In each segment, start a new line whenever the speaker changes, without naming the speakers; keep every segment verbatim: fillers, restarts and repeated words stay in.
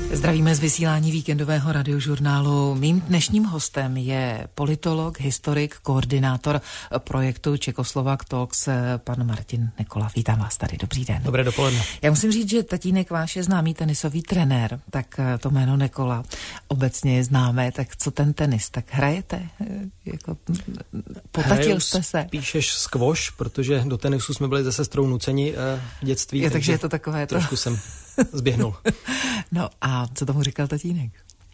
Zdravíme z vysílání víkendového radiožurnálu. Mým dnešním hostem je politolog, historik, koordinátor projektu Czechoslovak Talks, pan Martin Nekola. Vítám vás tady, dobrý den.
Dobré dopoledne.
Já musím říct, že tatínek váš je známý tenisový trenér, tak to jméno Nekola obecně je známé, tak co ten tenis, tak hrajete? Jako, potatil jste se?
Píšeš squash, protože do tenisu jsme byli se sestrou nuceni v dětství.
Je, takže je to takové to...
Trošku jsem zběhnul.
No a co tomu říkal tatínek?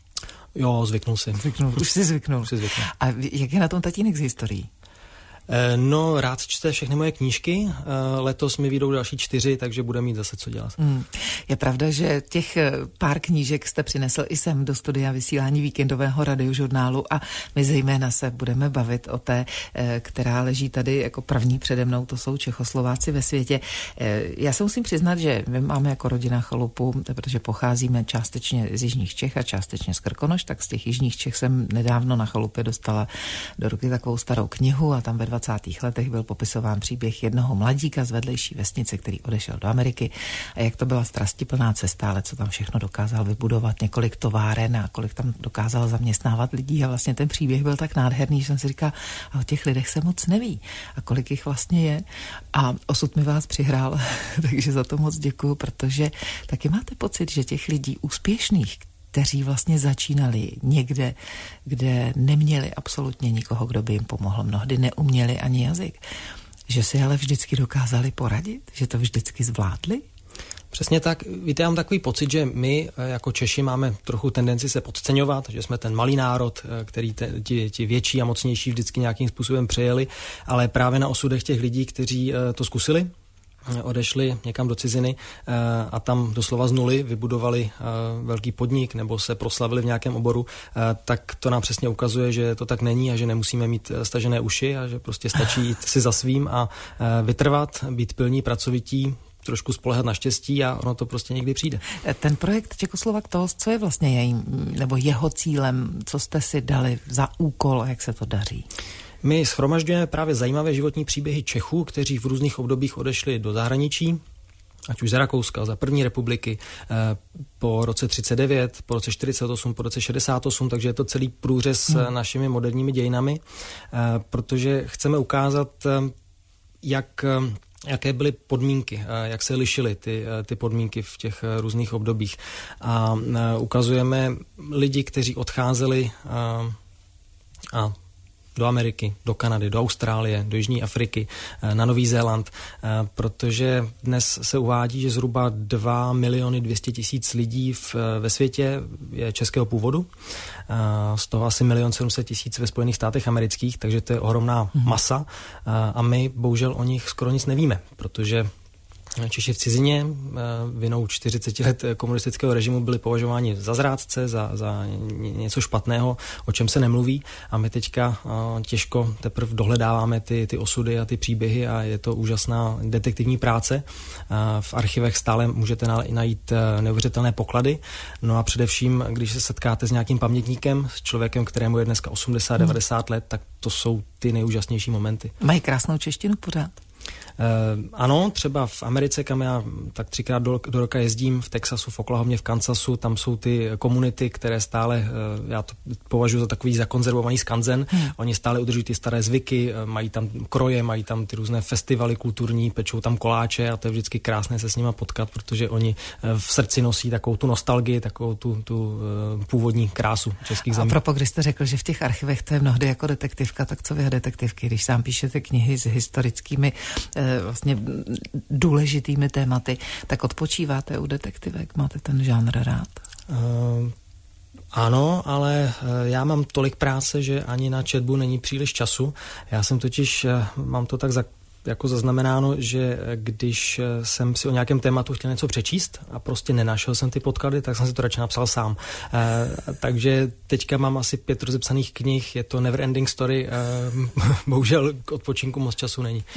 Jo, zvyknul si.
Zvyknul, už si zvyknul.
Už si zvyknul.
A jak je na tom tatínek z historií?
No, rád čte všechny moje knížky. Letos mi vyjdou další čtyři, takže bude mít zase co dělat. Hmm.
Je pravda, že těch pár knížek jste přinesl i sem do studia vysílání víkendového radiožurnálu a my zejména se budeme bavit o té, která leží tady jako první přede mnou, to jsou Čechoslováci ve světě. Já se musím přiznat, že my máme jako rodina chalupu, protože pocházíme částečně z jižních Čech a částečně z Krkonoš, tak z těch jižních Čech jsem nedávno na chalupě dostala do ruky takovou starou knihu a tam ve dvacátých letech byl popisován příběh jednoho mladíka z vedlejší vesnice, který odešel do Ameriky a jak to byla strastiplná cesta, ale co tam všechno dokázal vybudovat, několik továren a kolik tam dokázal zaměstnávat lidí a vlastně ten příběh byl tak nádherný, že jsem si říkala, a o těch lidech se moc neví a kolik jich vlastně je a osud mi vás přihrál, takže za to moc děkuju, protože taky máte pocit, že těch lidí úspěšných, kteří vlastně začínali někde, kde neměli absolutně nikoho, kdo by jim pomohl. Mnohdy neuměli ani jazyk. Že si ale vždycky dokázali poradit? Že to vždycky zvládli?
Přesně tak. Víte, já mám takový pocit, že my jako Češi máme trochu tendenci se podceňovat, že jsme ten malý národ, který te, ti, ti větší a mocnější vždycky nějakým způsobem přejeli, ale právě na osudech těch lidí, kteří to zkusili, odešli někam do ciziny a tam doslova z nuly vybudovali velký podnik nebo se proslavili v nějakém oboru, tak to nám přesně ukazuje, že to tak není a že nemusíme mít stažené uši a že prostě stačí jít si za svým a vytrvat, být pilní, pracovití, trošku spoléhat na štěstí a ono to prostě někdy přijde.
Ten projekt Czechoslovak Talks, co je vlastně jejím, nebo jeho cílem, co jste si dali za úkol a jak se to daří?
My shromažďujeme právě zajímavé životní příběhy Čechů, kteří v různých obdobích odešli do zahraničí, ať už za Rakouska, za první republiky, po roce třicet devět, po roce čtyřicet osm, po roce šedesát osm, takže je to celý průřez hmm. našimi moderními dějinami, protože chceme ukázat, jak... jaké byly podmínky, jak se lišily ty, ty podmínky v těch různých obdobích. A ukazujeme lidi, kteří odcházeli a, a do Ameriky, do Kanady, do Austrálie, do Jižní Afriky, na Nový Zéland, protože dnes se uvádí, že zhruba dva miliony dvě stě tisíc lidí v, ve světě je českého původu, z toho asi milion sedm set tisíc ve Spojených státech amerických, takže to je ohromná masa a my bohužel o nich skoro nic nevíme, protože Češi v cizině vinou čtyřicet let komunistického režimu byli považováni za zrádce, za, za něco špatného, o čem se nemluví a my teďka těžko teprve dohledáváme ty, ty osudy a ty příběhy a je to úžasná detektivní práce. V archivech stále můžete najít neuvěřitelné poklady, no a především, když se setkáte s nějakým pamětníkem, s člověkem, kterému je dneska osmdesát devadesát let, tak to jsou ty nejúžasnější momenty.
Mají krásnou češtinu pořád.
Uh, ano, třeba v Americe, kam já tak třikrát do, do roka jezdím, v Texasu, v Oklahomě, v Kansasu, tam jsou ty komunity, které stále, uh, já to považuji za takový zakonzervovaný skanzen, hmm. oni stále udržují ty staré zvyky, uh, mají tam kroje, mají tam ty různé festivaly kulturní, pečou tam koláče a to je vždycky krásné se s nima potkat, protože oni uh, v srdci nosí takovou tu nostalgii, takovou tu, tu uh, původní krásu českých zemí.
A propo, když jste řekl, že v těch archivech to je mnohdy jako detektivka, tak co vy detektivky, když sám píšete knihy s historickými vlastně důležitými tématy, tak odpočíváte u detektivek? Máte ten žánr rád?
Uh, ano, ale já mám tolik práce, že ani na četbu není příliš času. Já jsem totiž, mám to tak za jako zaznamenáno, že když jsem si o nějakém tématu chtěl něco přečíst a prostě nenašel jsem ty podklady, tak jsem si to radši napsal sám. E, takže teďka mám asi pět rozepsaných knih, je to never ending story, e, bohužel k odpočinku moc času není.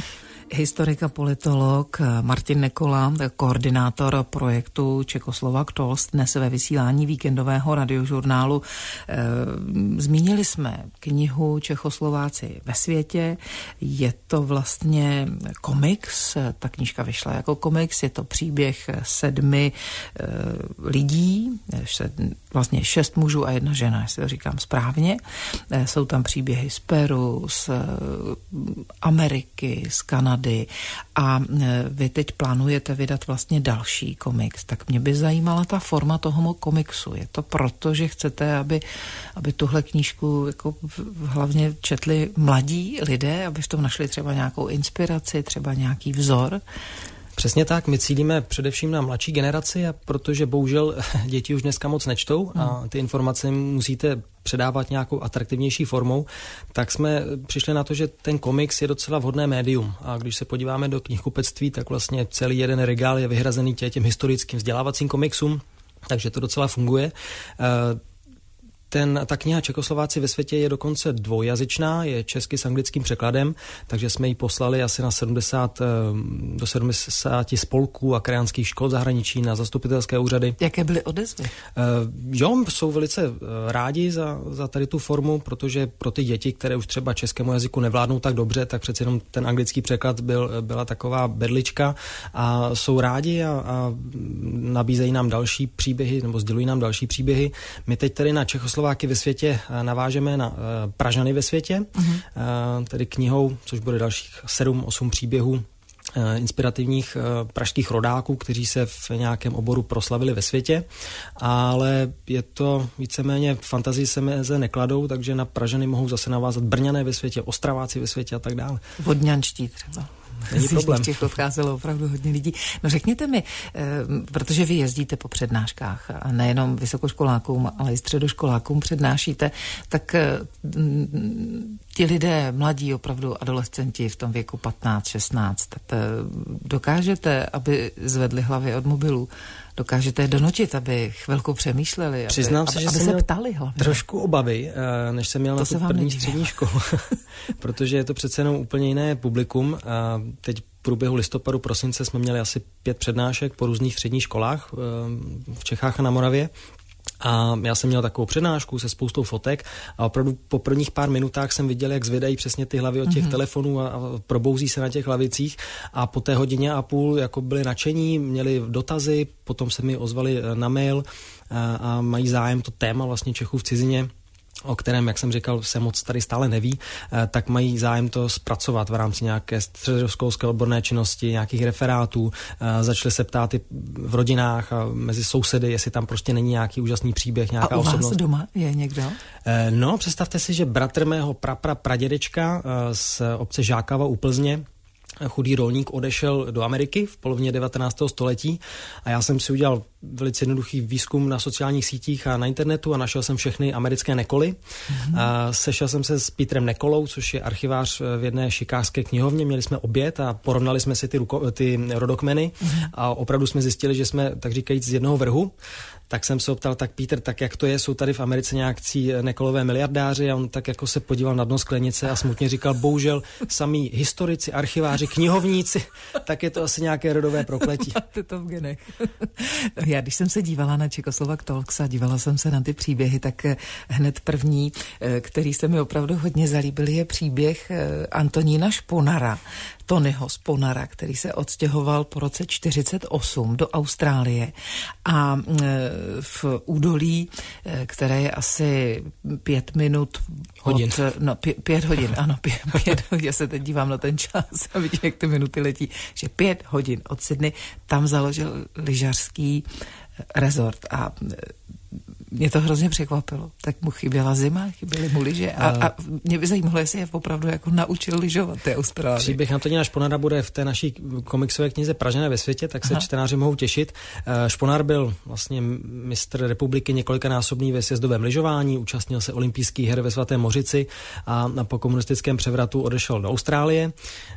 Historik a politolog Martin Nekola, koordinátor projektu Czechoslovak Talks, dnes ve vysílání víkendového radiožurnálu. Zmínili jsme knihu Čechoslováci ve světě. Je to vlastně komiks, ta knížka vyšla jako komiks, je to příběh sedmi lidí, vlastně šest mužů a jedna žena, jestli to říkám správně. Jsou tam příběhy z Peru, z Ameriky, z Kanady a vy teď plánujete vydat vlastně další komiks. Tak mě by zajímala ta forma toho komiksu. Je to proto, že chcete, aby, aby tuhle knížku jako hlavně četli mladí lidé, aby v tom našli třeba nějakou inspiraci, třeba nějaký vzor?
Přesně tak, my cílíme především na mladší generaci, a protože bohužel děti už dneska moc nečtou a ty informace musíte předávat nějakou atraktivnější formou, tak jsme přišli na to, že ten komiks je docela vhodné médium. A když se podíváme do knihkupectví, tak vlastně celý jeden regál je vyhrazený těm historickým vzdělávacím komiksům, takže to docela funguje. Ten, ta kniha Čechoslováci ve světě je dokonce dvoujazyčná, je česky s anglickým překladem, takže jsme ji poslali asi na sedmdesát, do sedmdesáti spolků a krajanských škol v zahraničí, na zastupitelské úřady.
Jaké byly odezvy?
Uh, jo, jsou velice rádi za, za tady tu formu, protože pro ty děti, které už třeba českému jazyku nevládnou tak dobře, tak přece jenom ten anglický překlad byl, byla taková berlička a jsou rádi a, a nabízejí nám další příběhy, nebo sdělují nám další příběhy. My teď tady na Čechoslováci Slováky ve světě navážeme na uh, Pražany ve světě, uh-huh. uh, tedy knihou, což bude dalších sedm, osm příběhů uh, inspirativních uh, pražských rodáků, kteří se v nějakém oboru proslavili ve světě, ale je to víceméně, fantazii se meze nekladou, takže na Pražany mohou zase navázat Brňané ve světě, Ostraváci ve světě a tak dále.
Vodňanští třeba.
Není problém.
Z těch odcházelo opravdu hodně lidí. No řekněte mi, protože vy jezdíte po přednáškách a nejenom vysokoškolákům, ale i středoškolákům přednášíte, tak ti lidé, mladí opravdu adolescenti v tom věku patnáct šestnáct, dokážete, aby zvedli hlavy od mobilů? Dokážete je donutit, aby chvilku přemýšleli, aby,
Přiznám se,
aby,
že
aby
jsem
se ptali hlavně.
Trošku obavy, než jsem měl to na tu první nedívá. Střední školu, protože je to přece jenom úplně jiné publikum. Teď v průběhu listopadu, prosince jsme měli asi pět přednášek po různých středních školách v Čechách a na Moravě. A já jsem měl takovou přednášku se spoustou fotek a opravdu po prvních pár minutách jsem viděl, jak zvedají přesně ty hlavy od těch mm-hmm. telefonů a, a probouzí se na těch lavicích, a po té hodině a půl jako byli nadšení, měli dotazy, potom se mi ozvali na mail a, a mají zájem to téma vlastně Čechů v cizině, o kterém, jak jsem říkal, se moc tady stále neví, tak mají zájem to zpracovat v rámci nějaké středoškolské odborné činnosti, nějakých referátů. Začali se ptát i v rodinách a mezi sousedy, jestli tam prostě není nějaký úžasný příběh, nějaká
a u
osobnost.
vás doma je někdo?
No, představte si, že bratr mého prapra pradědečka z obce Žákava u Plzně, chudý rolník, odešel do Ameriky v polovině devatenáctého století a já jsem si udělal velice jednoduchý výzkum na sociálních sítích a na internetu a našel jsem všechny americké Nekoly. Mm-hmm. A sešel jsem se s Petrem Nekolou, což je archivář v jedné chicagské knihovně. Měli jsme oběd a porovnali jsme si ty, ruko, ty rodokmeny mm-hmm. a opravdu jsme zjistili, že jsme, tak říkajíc, z jednoho vrhu. Tak jsem se optal, tak Peter, tak jak to je, jsou tady v Americe nějakcí Nekolové miliardáři, a on tak jako se podíval na dno sklenice a smutně říkal, bohužel samí historici, archiváři, knihovníci, tak je to asi nějaké rodové prokletí.
Máte to v genech. Já, když jsem se dívala na Czechoslovak Talks a dívala jsem se na ty příběhy, tak hned první, který se mi opravdu hodně zalíbil, je příběh Antonína Šponara, Tonyho Šponara, který se odstěhoval po roce čtyřicet osm do Austrálie a v údolí, které je asi pět minut
hodin.
Od, no, pě, pět hodin, ano, pět, pět hodin, já se teď dívám na ten čas a vidím, jak ty minuty letí, že pět hodin od Sydney tam založil lyžařský rezort a mě to hrozně překvapilo. Tak mu chyběla zima, chyběly mu lyže a, a mě by zajímalo, jestli je opravdu jako naučil lyžovat té Austrálii.
Příběh Antonína Šponara bude v té naší komiksové knize Pražané ve světě, tak se Aha. čtenáři mohou těšit. Šponár byl vlastně mistr republiky několikanásobný ve sjezdovém lyžování, účastnil se olympijských her ve Svatém Mořici a po komunistickém převratu odešel do Austrálie,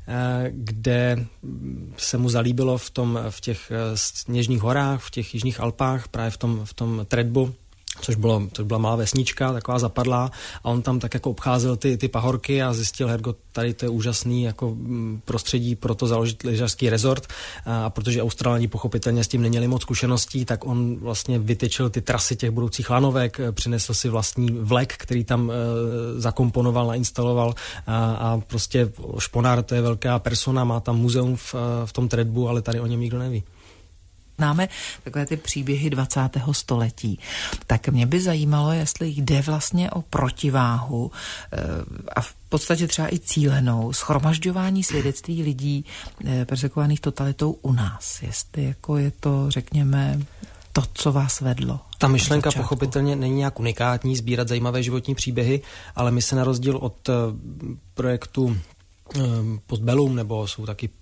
kde se mu zalíbilo v, tom, v těch sněžných horách, v těch jižních Alpách, právě v tom, v tom Thredbu, což, bylo, což byla malá vesnička, taková zapadlá, a on tam tak jako obcházel ty, ty pahorky a zjistil, Hergo, tady to je úžasný jako prostředí pro to založit lyžařský rezort, a protože Australani pochopitelně s tím neměli moc zkušeností, tak on vlastně vytyčil ty trasy těch budoucích lanovek, přinesl si vlastní vlek, který tam e, zakomponoval, nainstaloval a, a prostě Šponár, to je velká persona, má tam muzeum v, v tom Tredbu, ale tady o něm nikdo neví.
Známe takové ty příběhy dvacátého století. Tak mě by zajímalo, jestli jde vlastně o protiváhu a v podstatě třeba i cílenou shromažďování svědectví lidí perzekvovaných totalitou u nás. Jestli jako je to, řekněme, to, co vás vedlo.
Ta myšlenka pochopitelně není nějak unikátní, sbírat zajímavé životní příběhy, ale my se na rozdíl od projektu Postbellum, nebo jsou taky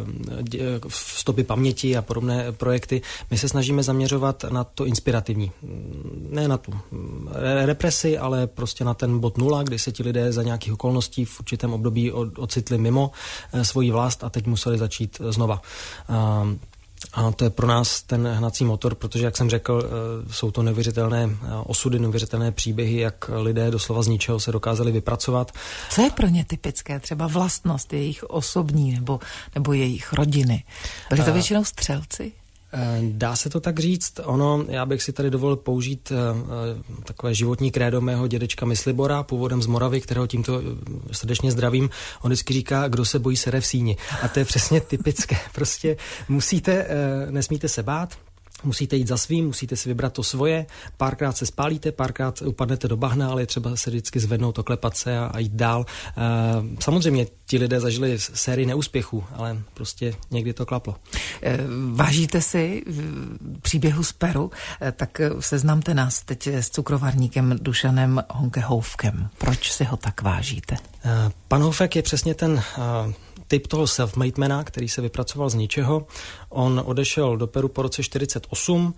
Stopy paměti a podobné projekty. My se snažíme zaměřovat na to inspirativní. Ne na tu represi, ale prostě na ten bod nula, kdy se ti lidé za nějakých okolností v určitém období ocitli mimo svoji vlast a teď museli začít znova. A to je pro nás ten hnací motor, protože, jak jsem řekl, jsou to neuvěřitelné osudy, neuvěřitelné příběhy, jak lidé doslova z ničeho se dokázali vypracovat.
Co je pro ně typické? Třeba vlastnost jejich osobní nebo, nebo jejich rodiny? Byli to většinou střelci?
Dá se to tak říct. Ono, já bych si tady dovolil použít uh, takové životní krédo mého dědečka Myslibora, původem z Moravy, kterého tímto srdečně zdravím. On vždycky říká, kdo se bojí, sere v síni. A to je přesně typické. Prostě musíte, uh, nesmíte se bát, musíte jít za svým, musíte si vybrat to svoje, párkrát se spálíte, párkrát upadnete do bahna, ale je třeba se vždycky zvednout, oklepat se a, a jít dál. E, samozřejmě ti lidé zažili sérii neúspěchů, ale prostě někdy to klaplo.
E, vážíte si příběhu z Peru, e, tak seznamte nás teď s cukrovarníkem Dušanem Honke Houfkem. Proč si ho tak vážíte?
E, pan Houfek je přesně ten e, typ toho self-made mana, který se vypracoval z ničeho. On odešel do Peru po roce čtyřicet osm,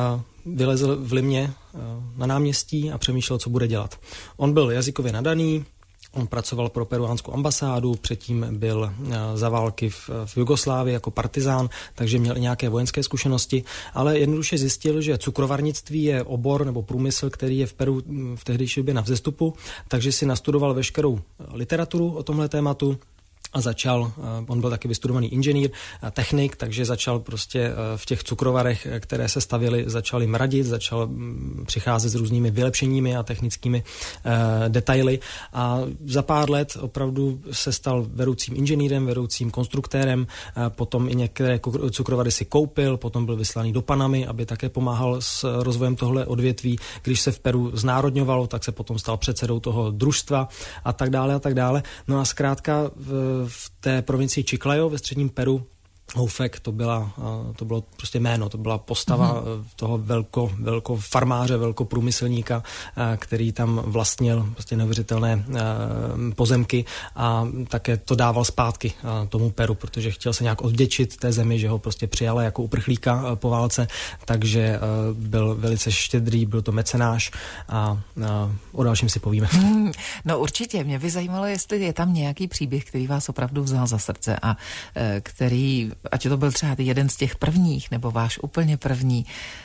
vylezl v Limě na náměstí a přemýšlel, co bude dělat. On byl jazykově nadaný, on pracoval pro peruánskou ambasádu, předtím byl za války v, v Jugoslávii jako partizán, takže měl i nějaké vojenské zkušenosti, ale jednoduše zjistil, že cukrovarnictví je obor nebo průmysl, který je v Peru v tehdejší době na vzestupu, takže si nastudoval veškerou literaturu o tomhle tématu, a začal, on byl taky vystudovaný inženýr, technik, takže začal prostě v těch cukrovarech, které se stavěly, začal jim radit, začal přicházet s různými vylepšeními a technickými eh, detaily a za pár let opravdu se stal vedoucím inženýrem, vedoucím konstruktérem, eh, potom i některé cukrovary si koupil, potom byl vyslaný do Panamy, aby také pomáhal s rozvojem tohle odvětví. Když se v Peru znárodňovalo, tak se potom stal předsedou toho družstva a tak dále a tak dále. No a zkrátka v v té provincii Chiclayo ve středním Peru Houfek, to, byla, to bylo prostě jméno, to byla postava mm-hmm. toho velko, velko farmáře, velko průmyslníka, který tam vlastnil prostě neuvěřitelné pozemky a také to dával zpátky tomu Peru, protože chtěl se nějak odvděčit té zemi, že ho prostě přijala jako uprchlíka po válce, takže byl velice štědrý, byl to mecenáš a o dalším si povíme.
Hmm, no určitě, mě by zajímalo, jestli je tam nějaký příběh, který vás opravdu vzal za srdce a který, ať to byl třeba jeden z těch prvních, nebo váš úplně první,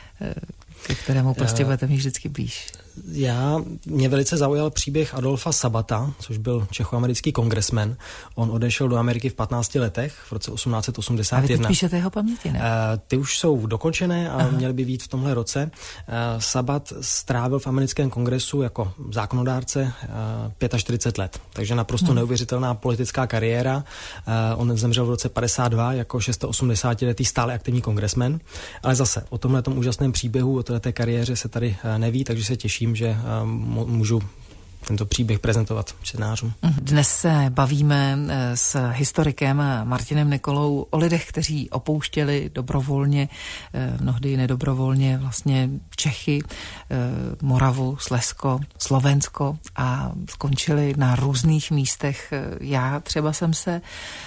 ke kterému prostě já, budete mít vždycky blíž.
Já, mě velice zaujal příběh Adolfa Sabata, což byl čechoamerický kongresmen. On odešel do Ameriky v patnácti letech, v roce osmnáct set osmdesát jedna. A vy teď
píšete jeho paměti, ne?
Uh, ty už jsou dokončené a Aha. měly by být v tomhle roce. Uh, Sabat strávil v americkém kongresu jako zákonodárce uh, čtyřicet pět let, takže naprosto hmm. neuvěřitelná politická kariéra. Uh, on zemřel v roce padesát dva jako osmdesátišestiletý stále aktivní kongresmen, ale zase o tomhletom úžasném příběhu, o této kariéře se tady uh, neví, takže se těším, že můžu tento příběh prezentovat čtenářům.
Dnes se bavíme s historikem Martinem Nikolou o lidech, kteří opouštěli dobrovolně, mnohdy nedobrovolně vlastně Čechy, Moravu, Slezsko, Slovensko a skončili na různých místech. Já třeba jsem se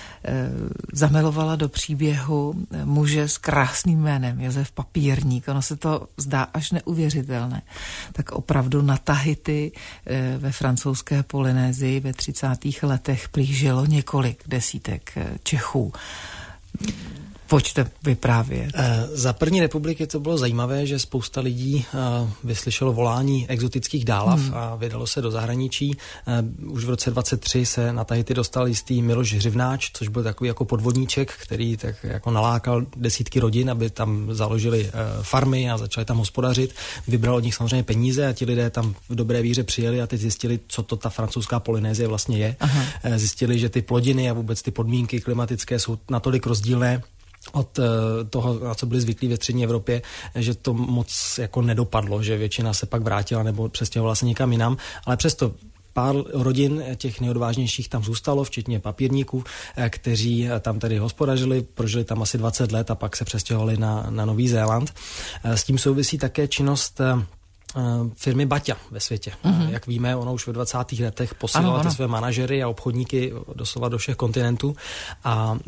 zamilovala do příběhu muže s krásným jménem Josef Papírník. Ono se to zdá až neuvěřitelné. Tak opravdu na Tahiti ve francouzské Polynézii ve třicátých letech prý žilo několik desítek Čechů. Pojďte vyprávět.
Za první republiky to bylo zajímavé, že spousta lidí vyslyšelo volání exotických dálav hmm. a vydalo se do zahraničí. Už v roce dvacet tři se na Tahiti dostal jistý Miloš Hřivnáč, což byl takový jako podvodníček, který tak jako nalákal desítky rodin, aby tam založili farmy a začali tam hospodařit. Vybral od nich samozřejmě peníze a ti lidé tam v dobré víře přijeli a teď zjistili, co to ta francouzská Polynésie vlastně je. Aha. Zjistili, že ty plodiny a vůbec ty podmínky klimatické jsou natolik rozdílné od toho, na co byli zvyklí ve střední Evropě, že to moc jako nedopadlo, že většina se pak vrátila nebo přestěhovala se někam jinam, ale přesto pár rodin těch nejodvážnějších tam zůstalo, včetně papírníků, kteří tam tady hospodařili, prožili tam asi dvacet let a pak se přestěhovali na, na Nový Zéland. S tím souvisí také činnost firmy Baťa ve světě. Mm-hmm. Jak víme, ono už ve dvacátých letech posílala ty své manažery a obchodníky doslova do všech kontinentů a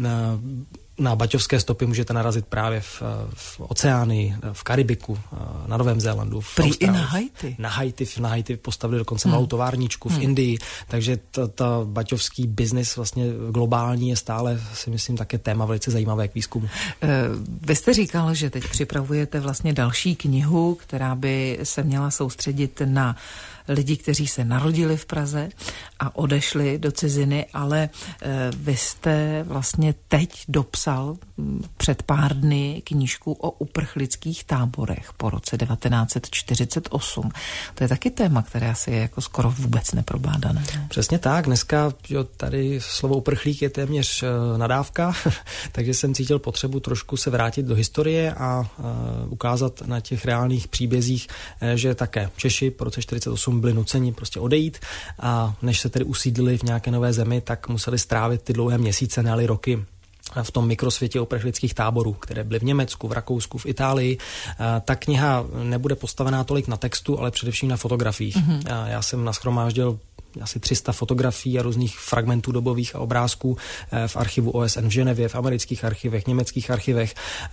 na baťovské stopy můžete narazit právě v, v Oceánii, v Karibiku, na Novém Zélandu, v
Prý
Austrálii.
i na Haiti.
Na Haiti, na Haiti postavili dokonce hmm. malou továrničku v hmm. Indii, takže ta, ta baťovský biznis vlastně globální je stále, si myslím, také téma velice zajímavé k výzkumu.
Vy jste říkal, že teď připravujete vlastně další knihu, která by se měla soustředit na lidi, kteří se narodili v Praze a odešli do ciziny, ale e, vy jste vlastně teď dopsal m, před pár dny knížku o uprchlických táborech po roce devatenáct set čtyřicet osm. To je taky téma, které asi je jako skoro vůbec neprobádané.
Přesně tak. Dneska jo, tady slovo uprchlík je téměř e, nadávka, takže jsem cítil potřebu trošku se vrátit do historie a e, ukázat na těch reálných příbězích, e, že také Češi po roce čtyřicet osm byli nuceni prostě odejít a než se tedy usídlili v nějaké nové zemi, tak museli strávit ty dlouhé měsíce, ne-li roky v tom mikrosvětě uprchlických táborů, které byly v Německu, v Rakousku, v Itálii. Ta kniha nebude postavená tolik na textu, ale především na fotografiích. Mm-hmm. Já jsem nashromáždil asi tři sta fotografií a různých fragmentů dobových a obrázků v archivu O S N v Ženevě, v amerických archivech, německých archivech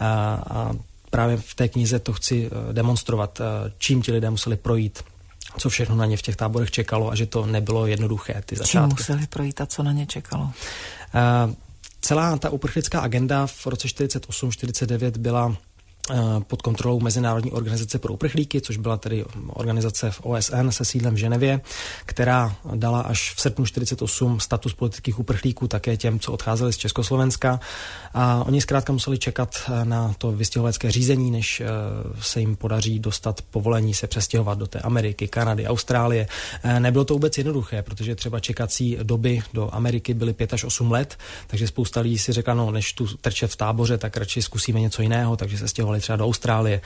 a právě v té knize to chci demonstrovat, čím ti lidé museli projít, co všechno na ně v těch táborech čekalo a že to nebylo jednoduché, ty začátky.
Čím museli projít a co na ně čekalo?
Uh, celá ta uprchlická agenda v roce čtyřicet osm čtyřicet devět byla pod kontrolou Mezinárodní organizace pro uprchlíky, což byla tedy organizace v O S N se sídlem v Ženevě, která dala až v srpnu čtyřicet osm status politických uprchlíků také těm, co odcházeli z Československa. A oni zkrátka museli čekat na to vystěhovalecké řízení, než se jim podaří dostat povolení se přestěhovat do té Ameriky, Kanady, Austrálie. Nebylo to vůbec jednoduché, protože třeba čekací doby do Ameriky byly pět až osm let, takže spousta lidí si řekla, no než tu trčet v táboře, tak radši zkusíme něco jiného, takže se stěhovali třeba do Austrálie.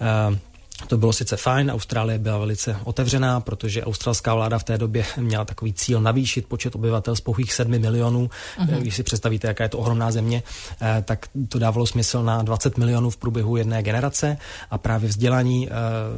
To bylo sice fajn, Austrálie byla velice otevřená, protože australská vláda v té době měla takový cíl navýšit počet obyvatel z pouhých sedmi milionů. Uh-huh. Když si představíte, jaká je to ohromná země, tak to dávalo smysl na dvacet milionů v průběhu jedné generace a právě vzdělaní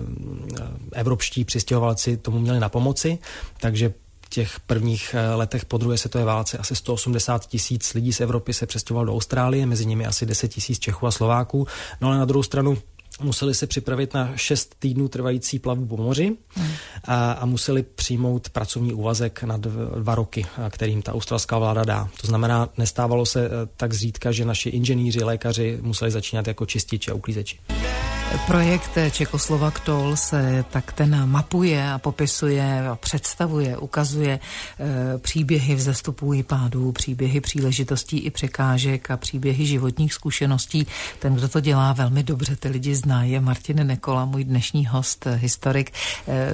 evropští přistěhovalci tomu měli na pomoci, takže v těch prvních letech po druhé světové válce asi sto osmdesát tisíc lidí z Evropy se přestěhovalo do Austrálie, mezi nimi asi deset tisíc Čechů a Slováků. No ale na druhou stranu museli se připravit na šest týdnů trvající plavbu po moři hmm. a, a museli přijmout pracovní úvazek na dva roky, kterým ta australská vláda dá. To znamená, nestávalo se tak zřídka, že naši inženýři, lékaři museli začínat jako čističi a uklízeči.
Projekt Czechoslovak Toll se tak ten mapuje a popisuje, a představuje, ukazuje e, příběhy vzestupů i pádů, příběhy příležitostí i překážek a příběhy životních zkušeností. Ten, kdo to dělá velmi dobře, ty lidi zná, je Martin Nekola, můj dnešní host, historik. E,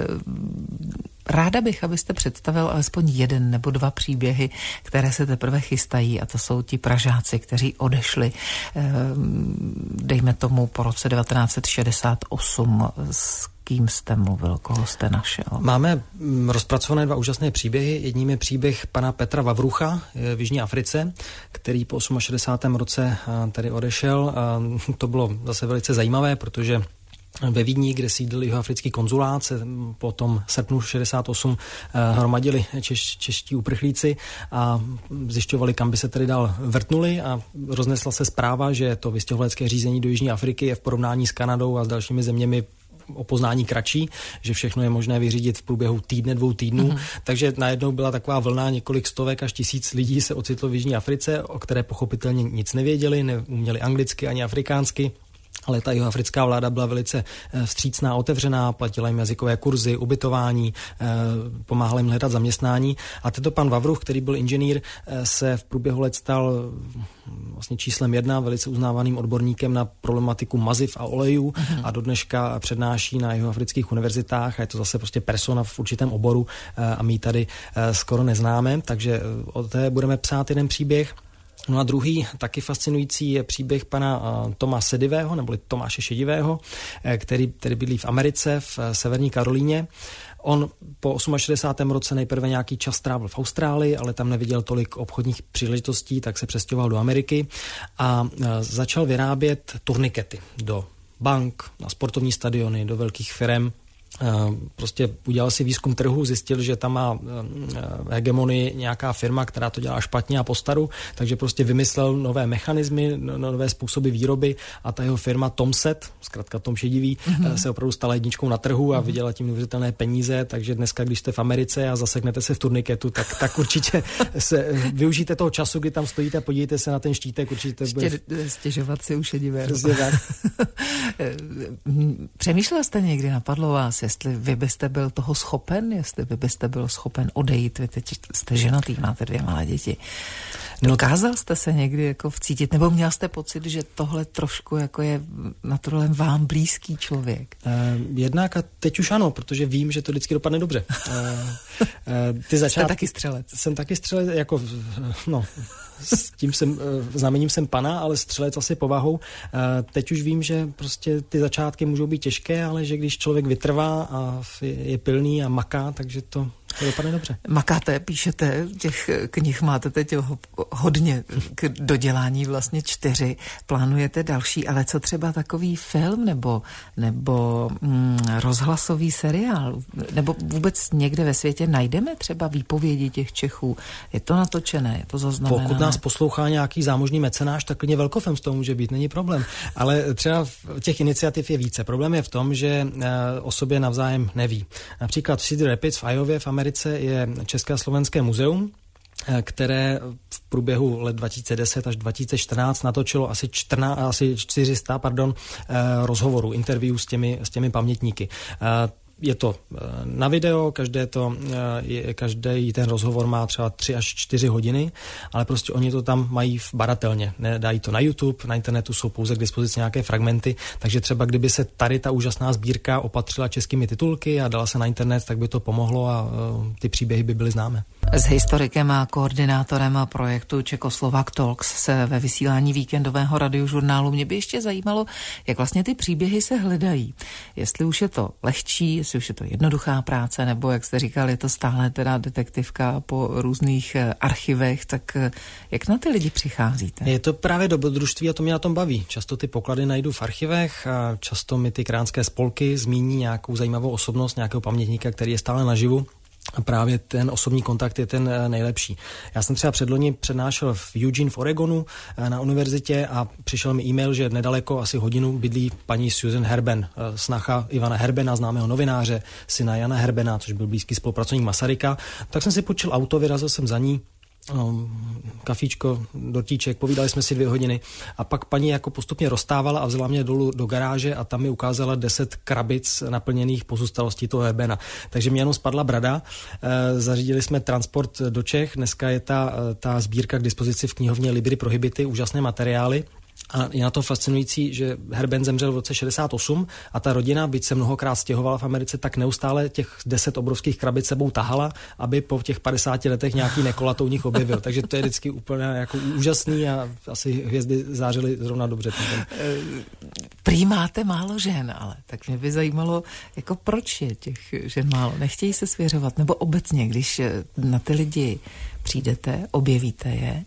Ráda bych, abyste představil alespoň jeden nebo dva příběhy, které se teprve chystají, a to jsou ti Pražáci, kteří odešli, dejme tomu, po roce devatenáct set šedesát osm. S kým jste mluvil, koho jste našel?
Máme rozpracované dva úžasné příběhy. Jedním je příběh pana Petra Vavrucha v Jižní Africe, který po šedesátém osmém roce tady odešel. To bylo zase velice zajímavé, protože ve Vídni, kde sídlil jihoafrický konzulát, se po tom srpnu šedesát osm hromadili češ, čeští uprchlíci a zjišťovali, kam by se tedy dál vrtnuli, a roznesla se zpráva, že to vystěhovalecké řízení do Jižní Afriky je v porovnání s Kanadou a s dalšími zeměmi o poznání kratší, že všechno je možné vyřídit v průběhu týdne, dvou týdnů. Mm-hmm. Takže najednou byla taková vlna, několik stovek až tisíc lidí se ocitlo v Jižní Africe, o které pochopitelně nic nevěděli, neuměli anglicky ani afrikánsky. Ale ta jihoafrická vláda byla velice vstřícná, otevřená, platila jim jazykové kurzy, ubytování, pomáhala jim hledat zaměstnání. A tento pan Vavruch, který byl inženýr, se v průběhu let stal vlastně číslem jedna, velice uznávaným odborníkem na problematiku maziv a olejů mm-hmm. a do dneška přednáší na jihoafrických univerzitách a je to zase prostě persona v určitém oboru a my tady skoro neznáme, takže o té budeme psát jeden příběh. No a druhý, taky fascinující, je příběh pana uh, Toma Sedivého, neboli Tomáše Šedivého, který, který bydlí v Americe, v uh, Severní Karolíně. On po šedesátém osmém roce nejprve nějaký čas trávil v Austrálii, ale tam neviděl tolik obchodních příležitostí, tak se přestěhoval do Ameriky a uh, začal vyrábět turnikety do bank, na sportovní stadiony, do velkých firem. Prostě udělal si výzkum trhu, zjistil, že tam má hegemonii nějaká firma, která to dělá špatně a postaru, takže prostě vymyslel nové mechanismy, nové způsoby výroby a ta jeho firma Tomset, zkrátka Tom Šedivý, mm-hmm. se opravdu stala jedničkou na trhu a mm-hmm. vydělala tím neuvěřitelné peníze, takže dneska, když jste v Americe a zaseknete se v turniketu, tak, tak určitě se využijte toho času, kdy tam stojíte, podívejte se na ten štítek, určitě
bude... Stěžovat si u Šedivého. Přemýšlela jste někdy, napadlo vás, jestli vy byste byl toho schopen, jestli vy byste byl schopen odejít, vy teď jste ženatý, máte dvě malé děti. Dokázal jste se někdy jako vcítit, nebo měl jste pocit, že tohle trošku jako je naturálně vám blízký člověk?
Uh, jednak a teď už ano, protože vím, že to vždycky dopadne dobře. Uh, uh, ty začát...
Jste taky střelec.
Jsem taky střelec, jako, no... S tím jsem, znamením jsem pana, ale střelec asi povahou. Teď už vím, že prostě ty začátky můžou být těžké, ale že když člověk vytrvá a je pilný a maká, takže to, to dopadne dobře.
Makáte, píšete, těch knih máte teď hodně k dodělání, vlastně čtyři. Plánujete další, ale co třeba takový film nebo, nebo mm, rozhlasový seriál? Nebo vůbec někde ve světě najdeme třeba výpovědi těch Čechů? Je to natočené, je to zaznamenané?
Pokud nás poslouchá nějaký zámožný mecenáš, tak klidně velkofilm z toho může být, není problém. Ale třeba těch iniciativ je více. Problém je v tom, že o sobě navzájem neví. Například v Cedar Rapids v Iově v Americe je České a slovenské muzeum, které v průběhu let dva tisíce deset až dva tisíce čtrnáct natočilo asi, čtrnáct, asi čtyři sta pardon, rozhovorů, interview s těmi, s těmi pamětníky. Je to na video, každé to, každý ten rozhovor má třeba tři až čtyři hodiny, ale prostě oni to tam mají baratelně. Nedají to na YouTube, na internetu jsou pouze k dispozici nějaké fragmenty, takže třeba kdyby se tady ta úžasná sbírka opatřila českými titulky a dala se na internet, tak by to pomohlo a ty příběhy by byly známé.
S historikem a koordinátorem projektu Czechoslovak Talks se ve vysílání víkendového radiožurnálu mě by ještě zajímalo, jak vlastně ty příběhy se hledají. Jestli už je to lehčí, jestli už je to jednoduchá práce, nebo jak jste říkal, je to stále teda detektivka po různých archivech, tak jak na ty lidi přicházíte?
Je to právě dobrodružství a to mě na tom baví. Často ty poklady najdu v archivech a často mi ty kránské spolky zmíní nějakou zajímavou osobnost, nějakého pamětníka, který je stále naživu. A právě ten osobní kontakt je ten nejlepší. Já jsem třeba předloni přednášel v Eugene v Oregonu na univerzitě a přišel mi e-mail, že nedaleko asi hodinu bydlí paní Susan Herben, snacha Ivana Herbena, známého novináře, syna Jana Herbena, což byl blízký spolupracovník Masaryka. Tak jsem si počil auto, vyrazil jsem za ní, no, kafíčko, dortíček, povídali jsme si dvě hodiny a pak paní jako postupně rozstávala a vzala mě dolů do garáže a tam mi ukázala deset krabic naplněných pozůstalostí toho Herbena. Takže mě jenom spadla brada, e, zařídili jsme transport do Čech, dneska je ta, ta sbírka k dispozici v knihovně Libry Prohibity, úžasné materiály. A je na to fascinující, že Herben zemřel v roce šedesát osm a ta rodina, byť se mnohokrát stěhovala v Americe, tak neustále těch deset obrovských krabic sebou tahala, aby po těch padesáti letech nějaký Nekola to u nich objevil. Takže to je vždycky úplně jako úžasný a asi hvězdy zářily zrovna dobře.
Prý máte málo žen, ale tak mě by zajímalo, jako proč je těch žen málo. Nechtějí se svěřovat, nebo obecně, když na ty lidi přijdete, objevíte je,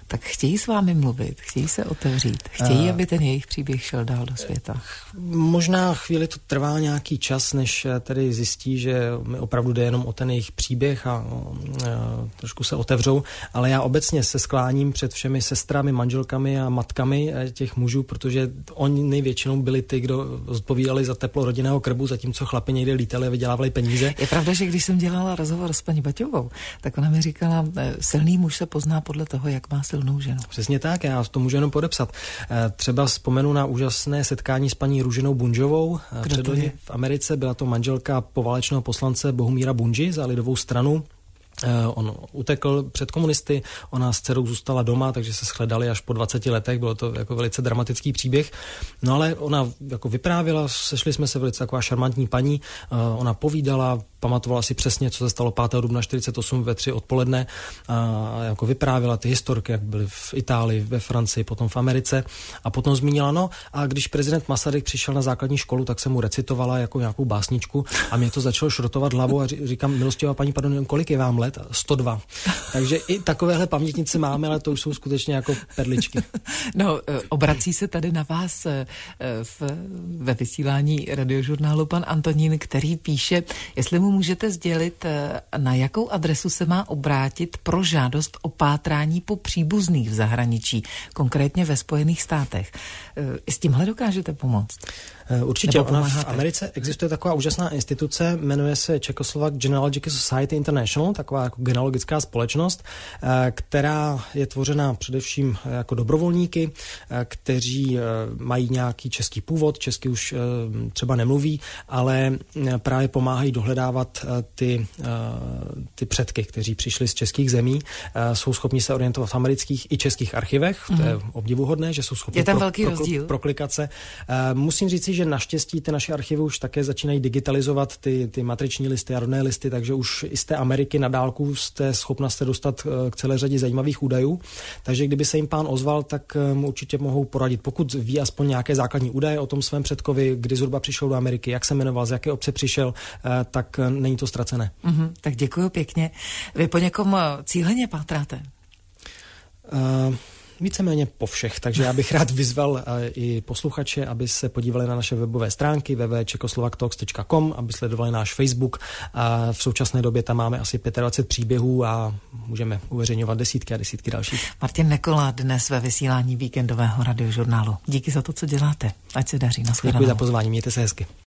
tak chtějí s vámi mluvit, chtějí se otevřít, chtějí, aby ten jejich příběh šel dál do světa.
Možná chvíli to trvá nějaký čas, než tedy zjistí, že mi opravdu jde jenom o ten jejich příběh a, a trošku se otevřou, ale já obecně se skláním před všemi sestrami, manželkami a matkami těch mužů, protože oni největšinou byli ty, kdo odpovídali za teplo rodinného krbu, zatímco chlapi někde lítali a vydělávali peníze.
Je pravda, že když jsem dělala rozhovor s paní Baťovou, tak ona mi říkala, silný muž se pozná podle toho, jak má silnou ženu.
Přesně tak, já to můžu jenom podepsat. Třeba vzpomenu na úžasné setkání s paní Růžinou Bunžovou. Předloni v Americe byla to manželka poválečného poslance Bohumíra Bunži za lidovou stranu. On utekl před komunisty, ona s dcerou zůstala doma, takže se shledali až po dvaceti letech, bylo to jako velice dramatický příběh. No ale ona jako vyprávěla, sešli jsme se, velice taková šarmantní paní, ona povídala, pamatovala si přesně, co se stalo pátého dubna čtyřicet osm ve tři odpoledne a jako vyprávěla ty historky, jak byly v Itálii, ve Francii, potom v Americe a potom zmínila, no a když prezident Masaryk přišel na základní školu, tak se mu recitovala jako nějakou básničku a mě to začalo šrotovat hlavu a říkám, milostivá paní, pardon, kolik je vám let? sto dva. Takže i takovéhle pamětnice máme, ale to už jsou skutečně jako perličky.
No, obrací se tady na vás v, ve vysílání radiožurnálu pan Antonín, který píše, jestli mu můžete sdělit, na jakou adresu se má obrátit pro žádost o pátrání po příbuzných v zahraničí, konkrétně ve Spojených státech. I s tímhle dokážete pomoct?
Určitě. Ona v Americe existuje taková úžasná instituce, jmenuje se Czechoslovak Genealogical Society International, taková jako genealogická společnost, která je tvořena především jako dobrovolníky, kteří mají nějaký český původ, česky už třeba nemluví, ale právě pomáhají dohledávat ty, ty předky, kteří přišli z českých zemí. Jsou schopni se orientovat v amerických i českých archivech, to je obdivuhodné, že jsou schopni
je tam velký
pro,
rozdíl.
proklikat se. Musím říct si, že naštěstí ty naše archivy už také začínají digitalizovat ty, ty matriční listy a rodné listy, takže už i z té Ameriky na dálku jste schopna se dostat k celé řadě zajímavých údajů. Takže kdyby se jim pán ozval, tak mu určitě mohou poradit. Pokud ví aspoň nějaké základní údaje o tom svém předkovi, kdy zhruba přišel do Ameriky, jak se jmenoval, z jaké obce přišel, tak není to ztracené.
Mm-hmm, tak děkuji pěkně. Vy po někom cíleně pátráte?
Uh, Víceméně po všech, takže já bych rád vyzval uh, i posluchače, aby se podívali na naše webové stránky w w w tečka czechoslovaktalks tečka com, aby sledovali náš Facebook. A v současné době tam máme asi dvacet pět příběhů a můžeme uveřejňovat desítky a desítky dalších.
Martin Nekola dnes ve vysílání víkendového radiožurnálu. Díky za to, co děláte. Ať se daří. Nashledanou.
Děkuji za pozvání, mějte se hezky.